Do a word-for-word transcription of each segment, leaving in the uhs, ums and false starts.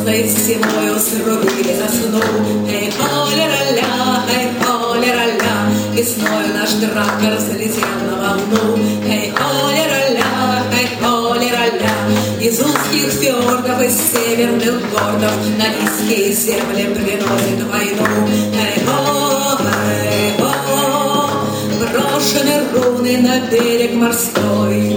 звездой всемою срубили за сну. Эй, оля-ля-ля, эй, оля-ля-ля, весною наш трактор залетел на волну. Эй, оля-ля-ля, эй, оля-ля-ля, из узких фьордов, из северных гордов на низкие земли приносит войну. Эй, о, эй, о, брошены руны на берег морской.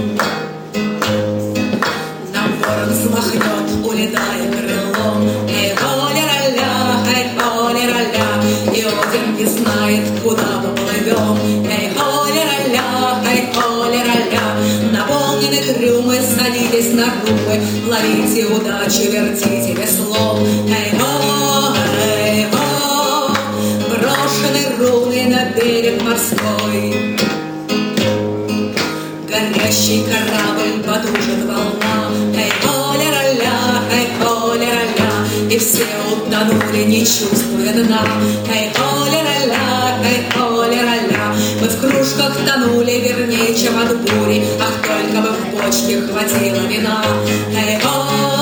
Нам ворон взмахнет, улетая крылом. Эй, оля-ля-ля, эй, оля-ля-ля, и Один не знает, куда мы плывем. Эй, оля-ля-ля, эй, оля-ля-ля, наполнены трюмы, садитесь на губы, ловите удачу, вертите веслом. Эй, о, эй, о, брошены руны на берег морской. Горящий корабль потужит волна. Эй, оля-ля-ля, эй, оля-ля-ля, и все утонули, не чувствуя дна. Эй, оля-ля-ля, эй, оля-ля-ля, мы в кружках тонули, вернее, чем от бури. Ах, только бы в бочке хватило вина. Эй, о,